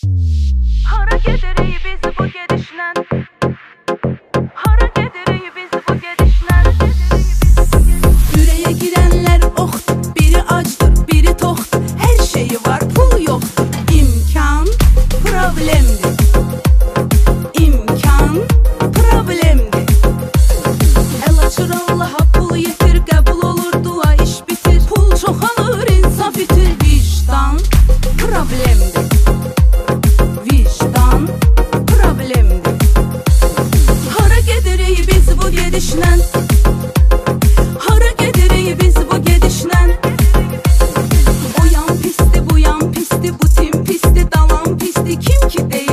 Hara gedirik biz bu gedişlə? Hara gedirik biz bu gedişlə? Ürəyə girənlər oxdur, biri acdır, biri toxdur. Hər şeyi var, pul yoxdur. İmkan problemdir. İmkan problemdir. Əl açır Allaha, pul yetir, qəbul olur dua, iş bitir. Pul çoxalır, insaf itir. Vicdan problemdir. Vicdan problemdir. Hara gedirik biz bu gedişlə? Hara gedirik biz bu gedişlə? O yan pisdi, bu yan pisdi, bu tim pisdi, dalan pisdi. Kim ki deyil